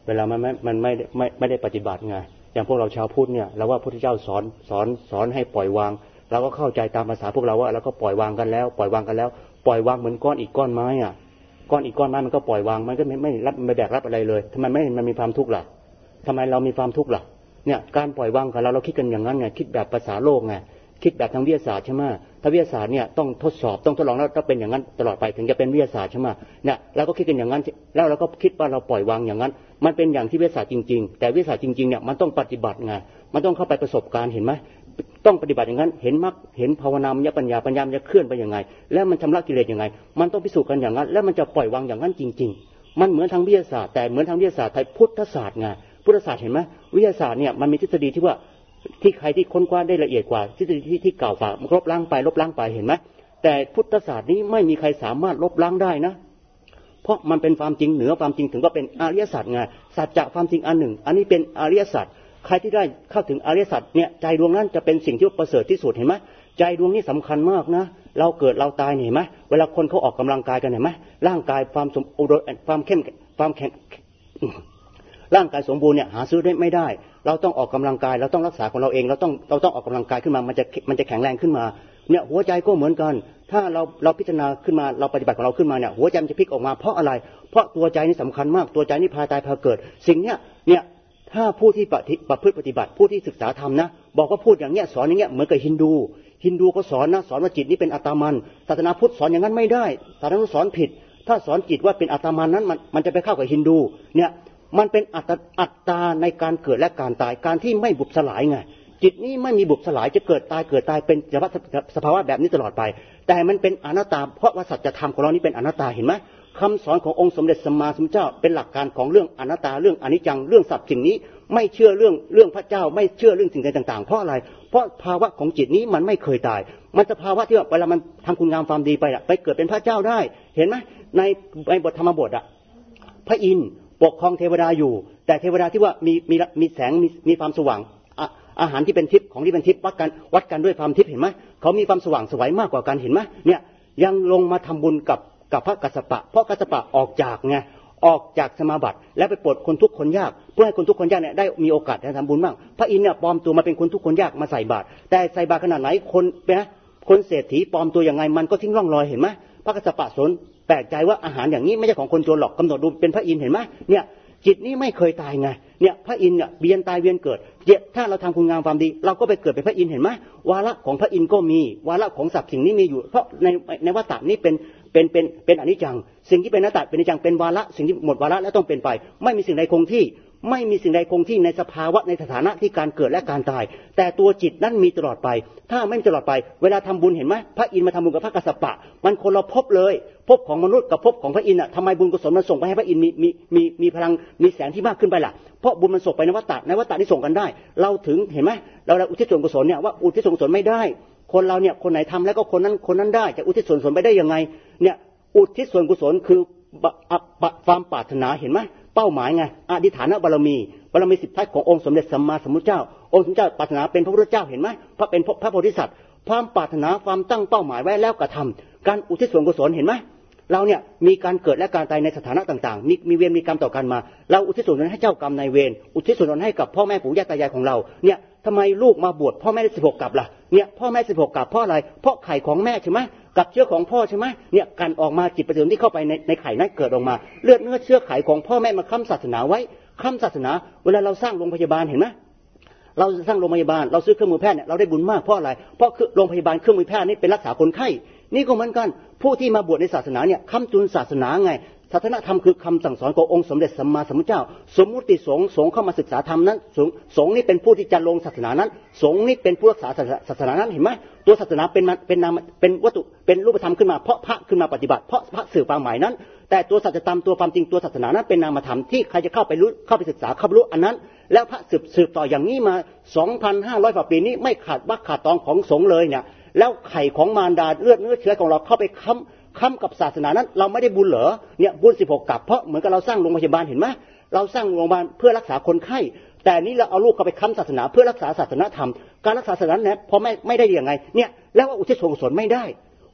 เวลามันไม่ได้ปฏิบัติไงอย่างพวกเราชาวพุทธเนี่ยเราว่าพระพุทธเจ้าสอนให้ปล่อยวางเราก็เข้าใจตามภาษาพวกเราว่าเราก็ปล่อยวางกันแล้วปล่อยวางเหมือนก้อนอีกก้อนไม้อ่ะก้อนอีกก้อนไม้มันก็ปล่อยวางมันก็ไม่รับไม่แบกรับอะไรเลยทำไมมันมีความทุกข์ล่ะทำไมเรามีความทุกข์ล่ะเนี่ยการปล่อยวางกับเราคิดกันอย่างนั้นไงคิดแบบภาษาโลกไงคิดแบบทางวิทยาศาสตร์ใช่ไหมถ้าวิทยาศาสตร์เนี่ยต้องทดสอบต้องทดลองแล้วถ้าเป็นอย่างนั้นตลอดไปถึงจะเป็นวิทยาศาสตร์ใช่ไหมเนี่ยเราก็คิดกันอย่างนั้นแล้วเราก็คิดว่าเราปล่อยวางอย่างนั้นมันเป็นอย่างที่วิทยาศาสตร์จริงๆแต่วิทยาศาสตร์จริงๆเนี่ยมันต้องปฏิบัติไงมันต้องเข้าไปประสบการณ์เห็นไหมต้องปฏิบัติอย่างนั้นเห็นมรรคเห็นภาวนามยปัญญามันจะเคลื่อนไปยังไงแล้วมันชำระกิเลสยังไงมันต้องพิสูจน์กันอย่างนั้นแล้วมันจะปล่อยวางอย่างนั้นจริงๆมันเหมือนทางวิทยาศาสตร์แต่เหมือนทางวิทยาศาสตร์ไทยพุทธศาสตร์ไงพุทธศาสตร์เห็นไหมวิทยาศาสตร์เนี่ยมันมีทฤษฎีที่ว่าที่ใครที่ค้นคว้าได้ละเอียดกว่าทฤษฎีที่เก่าฝ่ามันลบล้างไปเห็นไหมแต่พุทธศาสตร์นี้ไม่มีใครสามารถลบล้างได้นะเพราะมันเป็นความจริงเหนือความจริงถึงว่าเป็นอริยสัจไงสัจจะความจริงอันหนึ่งอันนี้เป็นอริยสัจใครที่ได้เข้าถึงอริยสัจเนี่ยใจดวงนั้นจะเป็นสิ่งที่ประเสริฐที่สุดเห็นไหมใจดวงนี้สำคัญมากนะเราเกิดเราตายเห็นไหมเวลาคนเขาออกกำลังกายกันเห็นไหมร่างกายความสมบูรณ์ความเข้มความแข็งร่างกายสมบูรณ์เนี่ยหาซื้อได้ไม่ได้เราต้องออกกำลังกายเราต้องรักษาของเราเองเราต้องออกกำลังกายขึ้นมามันจะแข็งแรงขึ้นมาเนี่ยหัวใจก็เหมือนกันถ้าเราพิจารณาขึ้นมาเราปฏิบัติของเราขึ้นมาเนี่ยหัวใจมันจะพลิกออกมาเพราะอะไรเพราะตัวใจนี่สำคัญมากตัวใจนี่พาตายพาเกิดสิ่งเนี้ยถ้าผู้ที่ประพฤติปฏิบัติผู้ที่ศึกษาธรรมนะบอกว่าพูดอย่างเงี้ยสอนอย่างเงี้ยเหมือนกับฮินดูก็สอนนะสอนว่าจิตนี้เป็นอัตตามันศาสนาพุทธสอนอย่างนั้นไม่ได้ศาสนาพุทธสอนผิดถ้าสอนจิตว่าเป็นอัตตามันนั้นมันจะไปเข้ากับฮินดูเนี่ยมันเป็นอัตตาในการเกิดและการตายการที่ไม่บุบสลายไงจิตนี้ไม่มีบุบสลายจะเกิดตายเป็นสภาวะแบบนี้ตลอดไปแต่มันเป็นอนัตตาเพราะว่าสัจธรรมของเรานี้เป็นอนัตตาเห็นไหมคำสอนขององค์สมเด็จสัมมาสัมพุทธเจ้าเป็นหลักการของเรื่องอนัตตาเรื่องอนิจจังเรื่องสัตว์สิ่งนี้ไม่เชื่อเรื่องพระเจ้าไม่เชื่อเรื่องสิ่งใดต่างๆเพราะอะไรเพราะภาวะของจิตนี้มันไม่เคยตายมันจะภาวะที่ว่าเวลามันทำคุณงามความดีไปเกิดเป็นพระเจ้าได้เห็นไหมในบทธรรมบทอะพระอินทร์ปกครองเทวดาอยู่แต่เทวดาที่ว่ามีแสงมีความสว่างอาหารที่เป็นทิพย์ของที่เป็นทิพย์วัดกันด้วยความทิพย์เห็นไหมเขามีความสว่างสวยมากกว่ากันเห็นไหมเนี่ยยังลงมาทำบุญกับพระกัสสปะเพราะกัสสปะออกจากสมาบัติและไปโปรดคนทุกข์คนยากเพื่อให้คนทุกข์คนยากเนี่ยได้มีโอกาสได้ทำบุญบ้างพระอินทร์เนี่ยปลอมตัวมาเป็นคนทุกข์คนยากมาใส่บาตรแต่ใส่บาตรขนาดไหนคนเศรษฐีปลอมตัวยังไงมันก็ทิ้งร่องรอยเห็นไหมพระกัสสปะสนแปลกใจว่าอาหารอย่างนี้ไม่ใช่ของคนจนหรอกกำหนดดูเป็นพระอินทร์เห็นไหมเนี่ยจิตนี้ไม่เคยตายไงเนี่ยพระอินทร์เนี่ยเวียนตายเวียนเกิดถ้าเราทำคุณงามความดีเราก็ไปเกิดเป็นพระอินทร์เห็นไหมวาระของพระอินทร์ก็มีวาระของสัตว์สิ่งนี้มีอยู่เพราะในวัฏฏะนี้เป็นอนิจจังสิ่งที่เป็นอนัตตาเป็นอนิจจังเป็นวาระสิ่งที่หมดวาระแล้วต้องเป็นไปไม่มีสิ่งใดคงที่ไม่มีสิ่งใดคงที่ในสภาวะในสถานะที่การเกิดและการตายแต่ตัวจิตนั้นมีตลอดไปถ้าไม่มีตลอดไปเวลาทำบุญเห็นไหมพระอินทร์มาทำบุญกับพระกัสสปะมันคนละภพเลยภพของมนุษย์กับภพของพระอินทร์ทำไมบุญกุศลมันส่งไปให้พระอินทร์มีพลังมีแสงที่มากขึ้นไปล่ะเพราะบุญมันส่งไปในวัฏฏะที่ส่งกันได้เราถึงเห็นไหมเราอุทิศส่วนกุศลเนี่ยว่าอุทิศส่วนกุศลไม่ได้คนเราเนี่ยคนไหนทำแล้วก็คนนั้นได้จะอุทิศส่วนกุศลไปได้ยังไงเนี่ยอุทิศส่วนกุศลคือความปรารถนาเห็นไหมเป้าหมายไงอธิษฐานบารมี10 ทัศขององค์สมเด็จสัมมาสัมพุทธเจ้าองค์สมเด็จเจ้าปรารถนาเป็นพระพุทธเจ้าเห็นไหมพระเป็นพระโพธิสัตว์ความปรารถนาความตั้งเป้าหมายไว้แล้วกระทำการอุทิศส่วนกุศลเห็นไหมเราเนี่ยมีการเกิดและการตายในสถานะต่างๆมีเวรมีกรรมต่อกันมาเราอุทิศส่วนนั้นให้เจ้ากรรมนายเวรอุทิศส่วนนั้นให้กับพ่อแม่ปู่ย่าตายายของเราเนี่ยทำไมลูกมาบวชพ่อแม่ได้16กลับล่ะเนี่ยพ่อแม่16กลับเพราะอะไรเพราะไข่ของแม่ใช่ไหมกับเชื้อของพ่อใช่ไหมเนี่ยการออกมาจิตประเสริฐที่เข้าไปในไข่นั้นเกิดออกมาเลือดเนื้อเชื้อไขของพ่อแม่มาค้ำศาสนาไว้ค้ำศาสนาเวลาเราสร้างโรงพยาบาลเห็นไหมเราสร้างโรงพยาบาลเราซื้อเครื่องมือแพทย์เนี่ยเราได้บุญมากเพราะอะไรเพราะโรงพยาบาลเครื่องมือแพทย์นี่เป็นรักษาคนไข้นี่ก็เหมือนกันผู้ที่มาบวชในศาสนาเนี่ยค้ำจุนศาสนาไงศาสนาธรรมคือคำสั่งสอนขององค์สมเด็จสัมมาสัมพุทธเจ้าสมมุติสงฆ์เข้ามาศึกษาธรรมนั้นสงฆ์นี่เป็นผู้ที่จะลงศาสนานั้นสงฆ์นี่เป็นผู้รักษาศาสนานั้นเห็นไหมตัวศาสนาเป็นนามเป็นวัตถุเป็นรูปธรรมขึ้นมาเพราะพระขึ้นมาปฏิบัติเพราะพระสื่อความหมายนั้นแต่ตัวสัจธรรมตัวความจริงตัวศาสนานั้นเป็นนามธรรมที่ใครจะเข้าไปศึกษาเข้าไปรู้อันนั้นแล้วพระสืบต่ออย่างนี้มา 2,500 กว่าปีนี้ไม่ขาดบักขาดตองของสงฆ์เลยเนี่ยแล้วไข่ของมารดาเลือดเนื้อเชื้อของเราเข้าไปค้ำกับศาสนานั้นเราไม่ได้บุญเหรอเนี่ยบุญ16กลับเพราะเหมือนกับเราสร้างโรงพยาบาลเห็นไหมเราสร้างโรงพยาบาลเพื่อรักษาคนไข้แต่นี้เราเอาลูกเข้าไปค้ำศาสนาเพื่อรักษาศาสนาธรรมการรักษาศาสนาเนี่ยพอไม่ได้ยังไงเนี่ยแล้วว่าอุทิศส่วนกุศลไม่ได้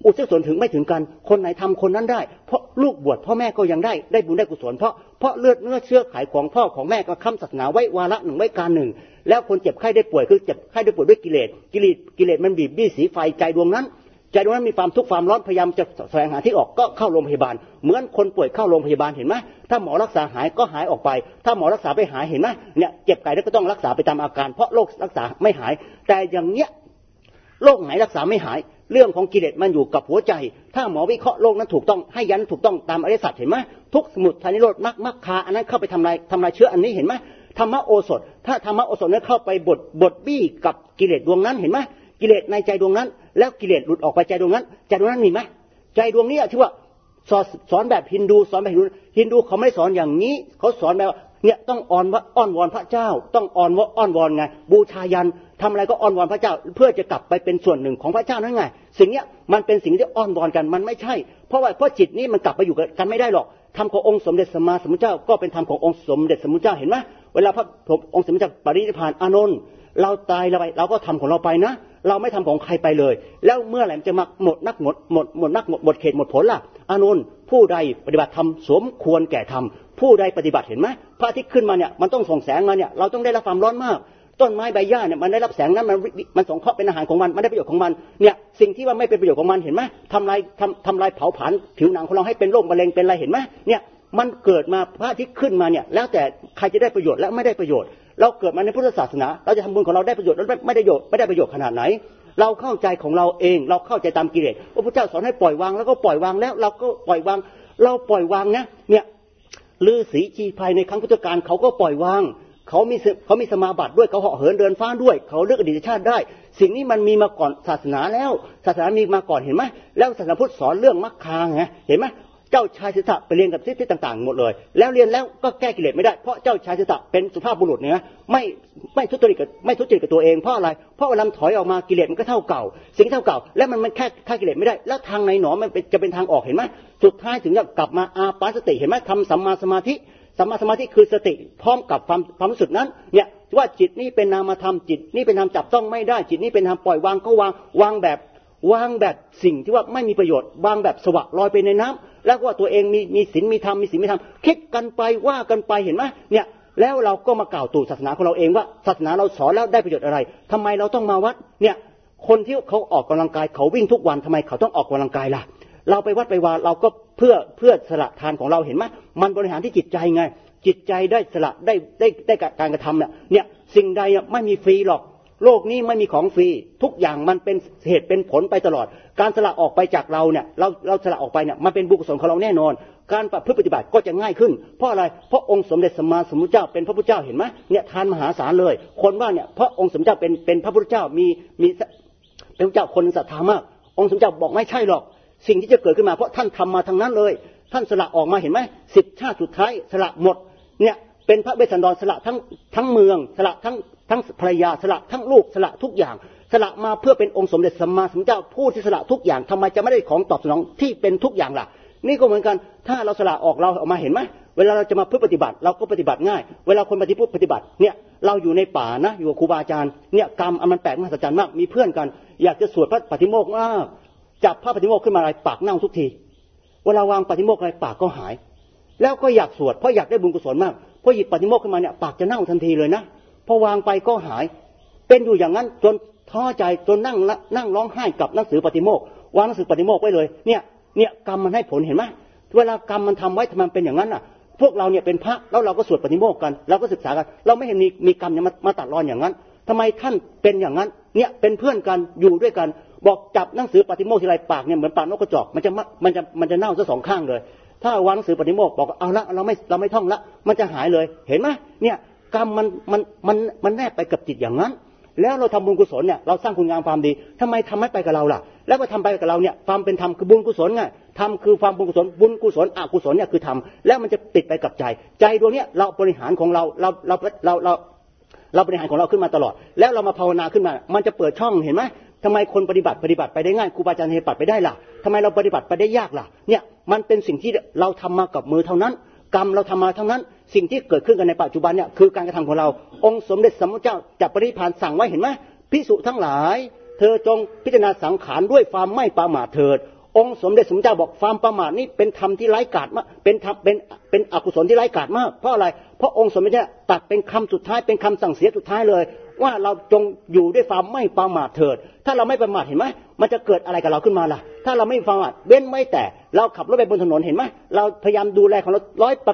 อุทิศส่วนถึงไม่ถึงกันคนไหนทำคนนั้นได้เพราะลูกบวชพ่อแม่ก็ยังได้บุญได้กุศลเพราะเลือดเนื้อเชื้อไขของพ่อของแม่ก็ค้ำศาสนาไว้วาระหนึ่งไว้การหนึ่งแล้วคนเจ็บไข้ได้ป่วยคือเจ็บไข้ได้ป่วยด้วยกิเลสมันบีบบี้สีไฟใจดวงนั้นมีความทุกข์ความร้อนพยายามจะแสวงหาที่ออกก็เข้าโรงพยาบาลเหมือนคนป่วยเข้าโรงพยาบาลเห็นไหมถ้าหมอรักษาหายก็หายออกไปถ้าหมอรักษาไปหายเห็นไหมเนี่ยเจ็บไข้แล้วก็ต้องรักษาไปตามอาการเพราะโรครักษาไม่หายแต่อย่างเนี้ยโรคไหนรักษาไม่หายเรื่องของกิเลสมันอยู่กับหัวใจถ้าหมอวิเคราะห์โรคนั้นถูกต้องให้ยันถูกต้องตามอริยสัจเห็นไหมทุกสมุทัยนิโรธมรรคอันนั้นเข้าไปทำลายเชื้ออันนี้เห็นไหมธรรมโอสถถ้าธรรมโอสถนั้นเข้าไปบดบี้กับกิเลสดวงนั้นเห็นไหมกิเลสในใจดวงนั้นแล้วกิเลสหลุดออกไปใจดวงนั้นมีไหมใจดวงนี้ที่ว่าสอนแบบฮินดูสอนแบบฮินดูเขาไม่สอนอย่างนี้เขาสอนแบบเนี่ยต้องอ้อนวอนพระเจ้าต้องอ้อนวอนไงบูชายันทำอะไรก็อ้อนวอนพระเจ้าเพื่อจะกลับไปเป็นส่วนหนึ่งของพระเจ้านั่นไงสิ่งเนี้ยมันเป็นสิ่งที่อ้อนวอนกันมันไม่ใช่เพราะจิตนี้มันกลับไปอยู่กันไม่ได้หรอกธรรมขององค์สมเด็จสัมมาสัมพุทธเจ้าก็เป็นธรรมขององค์สมเด็จสัมมาสัมพุทธเจ้าเห็นไหมเวลาพระองค์สมเด็จเจ้าปรินิพพานอานนท์เราตายเราก็ทำของเราไปนะเราไม่ทำของใครไปเลยแล้วเมื่อไหร่มันจะมาหมดเขตหมดผลล่ะอานนท์ผู้ใดปฏิบัติธรรมสมควรแก่ธรรมผู้ใดปฏิบัติเห็นไหมพระอาทิตย์ขึ้นมาเนี่ยมันต้องส่องแสงมาเนี่ยเราต้องได้รับความร้อนมากต้นไม้ใบหญ้าเนี่ยมันได้รับแสงนั้นมันสงเคราะห์เป็นอาหารของมันได้ประโยชน์ของมันเนี่ยสิ่งที่ว่าไม่เป็นประโยชน์ของมันเห็นไหมทำลายเผาผลาญผิวหนังของเราให้เป็นโรคมะเร็งเป็นอะไรเห็นไหมเนี่ยมันเกิดมาพระอาทิตย์ขึ้นมาเนี่ยแล้วแต่ใครจะได้ประโยชน์และไม่ได้ประโยชน์เราเกิดมาในพุทธศาสนาเราจะทำบุญของเราได้ประโยชน์และไม่ได้ประโยชน์ขนาดไหนเราเข้าใจของเราเองเราเข้าใจตามกิเลสพระพุทธเจ้าสอนให้ปล่อยวางแล้วก็ปล่อยวางแล้วเราก็ปล่อยวางเราปล่อยวางนะเนี่ยฤาษีชีพายในครั้งพุทธกาลเขาก็ปล่อยวางเขามีสมาบัติด้วยเขาเหาะเหินเดินฟ้าด้วยเขาเลือกอดีตชาติได้สิ่งนี้มันมีมาก่อนศาสนาแล้วศาสนามีมาก่อนเห็นไหมแล้วศาสนาพุทธสอนเรื่องมรรคาไงเห็นไหมเจ้าชายสิทธัตถะไปเรียนกับสิทธิต่างๆหมดเลยแล้วเรียนแล้วก็แก้กิเลสไม่ได้เพราะเจ้าชายสิทธัตถะเป็นสุภาพบุรุษเนี่ยไม่ทุจริตกับตัวเองเพราะอะไรเพราะเวลาถอยออกมากิเลสมันก็เท่าเก่าสิ่งเท่าเก่าแล้วมันแค่ฆ่ากิเลสไม่ได้แล้วทางไหนหนอมันจะเป็นทางออกเห็นไหมสุดท้ายถึงจะกลับมาอาปาสติเห็นไหมทำสัมมาสมาธิคือสติพร้อมกับความรู้สึกนั้นเนี่ยว่าจิตนี้เป็นนามธรรมจิตนี้เป็นธรรมจับต้องไม่ได้จิตนี้เป็นธรรมปล่อยวางก็วางแบบสิ่งที่ว่าไม่มีประโยชน์วางแบบสวะลอยไปในน้ำแล้วว่าตัวเองมีศีลมีธรรมคิดกันไปว่ากันไปเห็นไหมเนี่ยแล้วเราก็มากล่าวตู่ศาสนาของเราเองว่าศาสนาเราสอนแล้วได้ประโยชน์อะไรทำไมเราต้องมาวัดเนี่ยคนที่เขาออกกำลังกายเขาวิ่งทุกวันทำไมเขาต้องออกกำลังกายล่ะเราไปวัดไปวาเราก็เพื่อสละทานของเราเห็นไหมมันบริหารที่จิตใจไงจิตใจได้สละได้การกระทำเนี่ยสิ่งใดไม่มีฟรีหรอกโลกนี้ไม่มีของฟรีทุกอย่างมันเป็นเหตุเป็นผลไปตลอดการสละออกไปจากเราเนี่ยเราสละออกไปเนี่ยมันเป็นบุญกุศลของเราแน่นอนการประพฤติปฏิบัติก็จะง่ายขึ้นเพราะอะไรเพราะองค์สมเด็จสัมมาสัมพุทธเจ้าเป็นพระพุทธเจ้าเห็นไหมเนี่ยทานมหาศาลเลยคนว่าเนี่ยเพราะองค์สมเด็จเจ้าเป็นพระพุทธเจ้ามีเป็นพระเจ้าคนศรัทธามากองค์สมเด็จเจ้าบอกไม่ใช่หรอกสิ่งที่จะเกิดขึ้นมาเพราะท่านทำมาทั้งนั้นเลยท่านสละออกมาเห็นไหม10 ชาติสุดท้ายสละหมดเนี่ยเป็นพระเวสสันดรสละทั้งเมืองสละทั้งภรรยาสละทั้งลูกสละทุกอย่างสละมาเพื่อเป็นองค์สมเด็จสัมมาสัมพุทธเจ้าผู้ที่สละทุกอย่างทำไมจะไม่ได้ของตอบสนองที่เป็นทุกอย่างล่ะนี่ก็เหมือนกันถ้าเราสละออกเราออกมาเห็นไหมเวลาเราจะมาปฏิบัติเราก็ปฏิบัติง่ายเวลาคนปฏิบัติเนี่ยเราอยู่ในป่านะอยู่กับครูบาอาจารย์เนี่ยกรรมมันแปลกมหัศจรรย์มากมีเพื่อนกันอยากจะสวดพระปฏิโมกข์มากจับพระปฏิโมกข์ขึ้นมาอะไรปากเน่าทุกทีเวลาวางปฏิโมกข์อะไรปากก็หายแล้วก็อยากสวดเพราะอยากได้บุญกุศลมากพอหยิบปฏิโมกข์ขึ้นมาเนี่ยปากจะเน่าทันทีเลยนะพอวางไปก็หายเป็นอยู่อย่างนั้นจนท้อใจจนนั่งร้องไห้กับหนังสือปฏิโมกข์วางหนังสือปฏิโมกข์ไว้เลยเนี่ยกรรมมันให้ผลเห็นไหมเวลากรรมมันทำไว้ทำไมเป็นอย่างนั้นน่ะพวกเราเนี่ยเป็นพระแล้วเราก็สวดปฏิโมกข์กันเราก็ศึกษากันเราไม่เห็นมีกรรมเนี่ยมาตัดรอนอย่างนั้นทำไมท่านเป็นอย่างนั้นเนี่ยเป็นเพื่อนกันอยู่ด้วยกันบอกจับหนังสือปฏิโมกข์ทีไรปากเนี่ยเหมือนปากนกกระจอกมันจะเน่าซะ2 ข้างเลยถ้าวางหนังสือปฏิโมกข์บอกเอาละเราไม่ท่องละมันจะหายเลยเห็นไหมเนี่ยกรรมมันแนบไปกับจิตอย่างนั้นแล้วเราทำบุญกุศลเนี่ยเราสร้างคุณงามความดีทำไมทำไม่ไปกับเราล่ะแล้วมาทำไปกับเราเนี่ยความเป็นธรรมคือบุญกุศลไงธรรมคือความบุญกุศลบุญกุศลอกุศลเนี่ยคือธรรมแล้วมันจะติดไปกับใจดวงเนี้ยเราบริหารของเราบริหารของเราขึ้นมาตลอดแล้วเรามาภาวนาขึ้นมามันจะเปิดช่องเห็นไหมทำไมคนปฏิบัติไปได้ง่ายครูบาอาจารย์ปฏิบัติไปได้ล่ะทำไมเราปฏิบัติไปได้ยากล่ะเนี่ยมันเป็นสิ่งที่เราทำมากับมือเท่านั้นกรรมเราทำมาเท่านั้นสิ่งที่เกิดขึ้นกันในปัจจุบันเนี่ยคือการกระทำของเราองค์สมเด็จสัมมาสัมพุทธเจ้าจับปรินิพพานสั่งไว้เห็นไหมภิกษุทั้งหลายเธอจงพิจารณาสังขารด้วยความไม่ประมาทเถิดองค์สมเด็จสมเจ้าบอกความประมาทนี้เป็นธรรมที่ไร้กาจมากเป็นอกุศลที่ไร้กาจมากเพราะอะไรเพราะองค์สมเด็จตัดเป็นคำสุดท้ายเป็นคำสั่งเสียสุดท้ายเลยว่าเราจงอยู่ด้วยความไม่ประมาทเถิดถ้าเราไม่ประมาทเห็นไหมมันจะเกิดอะไรกับเราขึ้นมาล่ะถ้าเราไม่ประมาทเว้นไม่แต่เราขับรถไปบนถนนเห็นไหมเราพยายามดูแลของเรา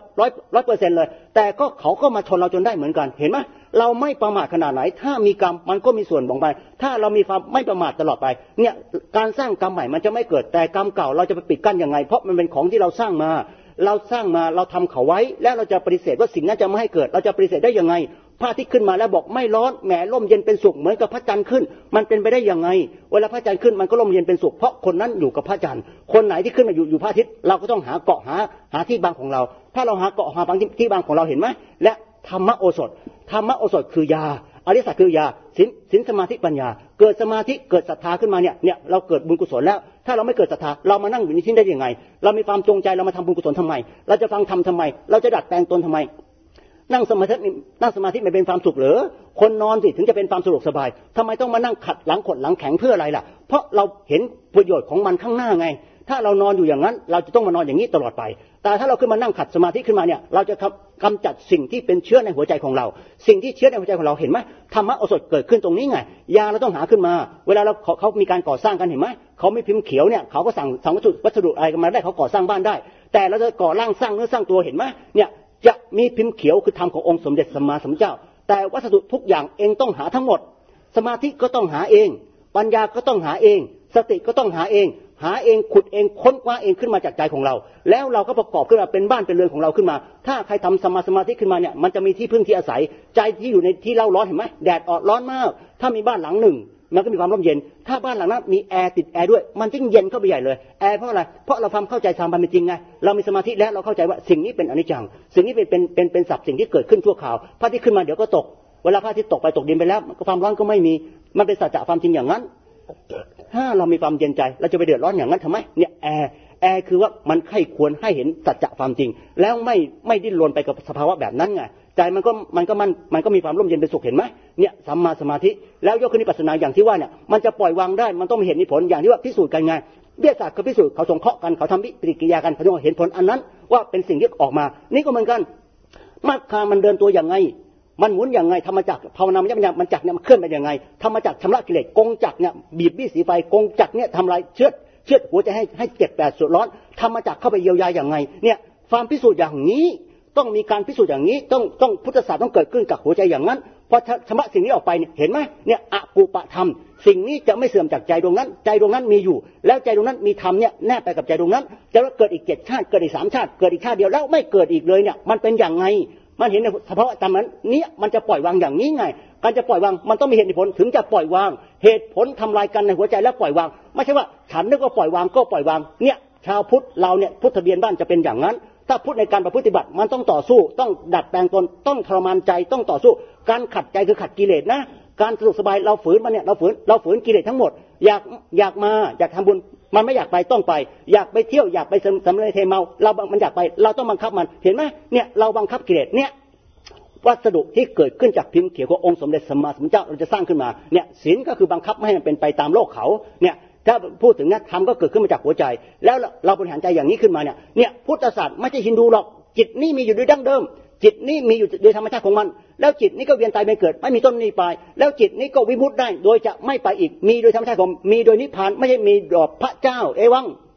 100%เลยแต่ก็เขาก็มาชนเราจนได้เหมือนกันเห็นไหมเราไม่ประมาทขนาดไหนถ้ามีกรรมมันก็มีส่วนบ่งไปถ้าเรามีความไม่ประมาทตลอดไปเนี่ยการสร้างกรรมใหม่มันจะไม่เกิดแต่กรรมเก่าเราจะไปปิดกั้นยังไงเพราะมันเป็นของที่เราสร้างมาเราทำเขาไว้แล้วเราจะปฏิเสธว่าสิ่งนั้นจะไม่ให้เกิดเราจะปฏิเสธได้ยังไงพระอาทิตย์ขึ้นมาแล้วบอกไม่ร้อนแหมร่มเย็นเป็นสุขเหมือนกับพระจันทร์ขึ้นมันเป็นไปได้ยังไงเวลาพระจันทร์ขึ้นมันก็ร่มเย็นเป็นสุขเพราะคนนั้นอยู่กับพระจันทร์คนไหนที่ขึ้นมาอยู่พระอาทิตย์เราก็ต้องหาเกาะหาที่บังของเราถ้าเราหาเกาะหาบังที่บังของเราเห็นไหมและธรรมโอสถคือยาอริยสัจคือยาศีลสมาธิปัญญาเกิดสมาธิเกิดศรัทธาขึ้นมาเนี่ยเราเกิดบุญกุศลแล้วถ้าเราไม่เกิดศรัทธาเรามานั่งอยู่ในที่ได้ยังไงเรามีความจงใจเรามาทำบุญกุศลทำไมเราจะฟังธรรมทำไมเราจะดัดแปลงตนทำไมนั่งสมาธิไม่เป็นความสุขหรือคนนอนสิถึงจะเป็นความสะดวกสบายทำไมต้องมานั่งขัดหลังขดหลังแข็งเพื่ออะไรล่ะเพราะเราเห็นประโยชน์ของมันข้างหน้าไงถ้าเรานอนอยู่อย่างนั้นเราจะต้องมานอนอย่างนี้ตลอดไปแต่ถ้าเราขึ้นมานั่งขัดสมาธิขึ้นมาเนี่ยเราจะกำจัดสิ่งที่เป็นเชื้อในหัวใจของเราสิ่งที่เชื้อในหัวใจของเราเห็นไหมธรรมโอสถเกิดขึ้นตรงนี้ไงยาเราต้องหาขึ้นมาเวลาเขามีการก่อสร้างกันเห็นไหมเขาไม่พิมพ์เขียวเนี่ยเขาก็สั่งวัสดุอะไรกันมาได้เขาก่อสร้างบ้านได้แต่เราจะก่อร่างสร้างเนื้อสร้างตัวเห็นไหมเนี่ยจะมีพิมพ์เขียวคือธรรมขององค์สมเด็จสัมมาสัมพุทธเจ้าแต่วัสดุทุกอย่างเองต้องหาทั้งหมดสมาธิก็ต้องหาเองปัญญาก็ต้องหาเองสติก็ต้องหาเองขุดเองค้นคว้าเองขึ้นมาจากใจของเราแล้วเราก็ประกอบขึ้นมาเป็นบ้านเป็นเรือนของเราขึ้นมาถ้าใครทำสมาธิขึ้นมาเนี่ยมันจะมีที่พึ่งที่อาศัยใจที่อยู่ในที่เล่าร้อนเห็นไหมแดดออกร้อนมากถ้ามีบ้านหลังหนึ่งมันก็มีความร่มเย็นถ้าบ้านหลังนั้นมีแอร์ติดแอร์ด้วยมันยิ่งเย็นเข้าไปใหญ่เลยแอร์เพราะอะไรเพราะเราความเข้าใจตามความเป็นจริงไงเรามีสมาธิแล้วเราเข้าใจว่าสิ่งนี้เป็นอนิจจังสิ่งนี้เป็นสับสิ่งที่เกิดขึ้นชั่วคราวพระอาทิตย์ขึ้นมาเดี๋ยวก็ตกเวลาพระอาทิตย์ตกไปตกดินไปแล้วความร้อนก็ไม่มีมันเป็นสัจจะความจริงอย่างนั้นถ้าเรามีความเย็นใจเราจะไปเดือดร้อนอย่างนั้นทำไมเนี่ยแอร์คือว่ามันไข้ควรให้เห็นสัจจะความจริงแล้วไม่ดิ้นรนไปกับสภาวะแบบนั้นไงใจมันก็มีความร่มเย็นเป็นสุขเห็นไหมเนี่ยสัมมาสมาธิแล้วยกขึ้นวิปัสสนาอย่างที่ว่าเนี่ยมันจะปล่อยวางได้มันต้องมีเหตุมีผลอย่างที่ว่าพิสูจน์กันไงวิทยาศาสตร์เขาพิสูจน์เขาสงเคราะห์กันเขาทำปฏิกิริยากันเขาจะเห็นผลอันนั้นว่าเป็นสิ่งที่ออกมานี่ก็เหมือนกันมรรคมันเดินตัวอย่างไงมันหมุนอย่างไงธรรมจักรภาวนามันจักรเนี่ยมันเคลื่อนไปยังไงธรรมจักรชำระกิเลสกงจักรเนี่ยบีบบี้สีไฟกงจักรเนี่ยทำลายเชือดหัวใจให้เจ็บแปดสุดร้อนธรรมจักรเข้าไปเยียวยาอย่างไงเนี่ยความพิสูจน์อย่างนี้ต้องมีการพิสูจน์อย่างนี้ต้องพุทธศาสตร์ต้องเกิดขึ้นกับหัวใจอย่างนั้นพอชำระสิ่งนี้ออกไปเนี่ยเห็นไหมเนี่ยอกุปธรรมสิ่งนี้จะไม่เสื่อมจากใจดวงนั้นมีอยู่แล้วใจดวงนั้นมีธรรมเนี่ยแนบไปกับใจดวงนั้นจะว่าเกิดอีก7 ชาติเกิดอีก3 ชาติเกิดอีกชาติเดียวแล้วไม่เกิดอีกเลยเนี่ยมันเป็นอย่างไงมันเห็นในเฉพาะตามนั้นนี้มันจะปล่อยวางอย่างนี้ไงการจะปล่อยวางมันต้องมีเหตุผลถึงจะปล่อยวางเหตุผลทำลายกันในหัวใจแล้วปล่อยวางไม่ใช่ว่าฉันนึกว่าปล่อยวางก็ปล่อยวางเนี่ยชาวพุทธเราเนี่ยพุทธทะเบียนบ้านจะเป็นอย่างนั้นถ้าพุทธในการประพฤติบัติมันต้องต่อสู้ต้องดัดแปลงตนต้องทรมานใจต้องต่อสู้การขัดใจคือขัดกิเลสนะการสะดวกสบายเราฝืนมาเนี่ยเราฝืนกิเลสทั้งหมดอยากทำบุญมันไม่อยากไปต้องไปอยากไปเที่ยวอยากไปสำเร็จเทเมามันอยากไปเราต้องบังคับมันเห็นไหมเนี่ยเราบังคับกิเลสเนี่ยวัสดุที่เกิดขึ้นจากพิมพ์เขียวขององค์สมเด็จสัมมาสัมพุทธเจ้าเราจะสร้างขึ้นมาเนี่ยศีลก็คือบังคับไม่ให้มันเป็นไปตามโลกเขาเนี่ยถ้าพูดถึงนะธรรมก็เกิดขึ้นมาจากหัวใจแล้วเราบริหารใจอย่างนี้ขึ้นมาเนี่ยพุทธศาสตร์ไม่ใช่ฮินดูหรอกจิตนี่มีอยู่โดยดั้งเดิมจิตนี่มีอยู่โดยธรรมชาติของมันแล้วจิตนี่ก็เวียนตายไปเกิดไม่มีต้นมีปลายแล้วจิตนี่ก็วิมุตติได้โดยจะไม่ไปอีกมีโดยธรรมชาติของมีโดยนิพพานไม่ใช่มีดอกพระเจ้าเอวัง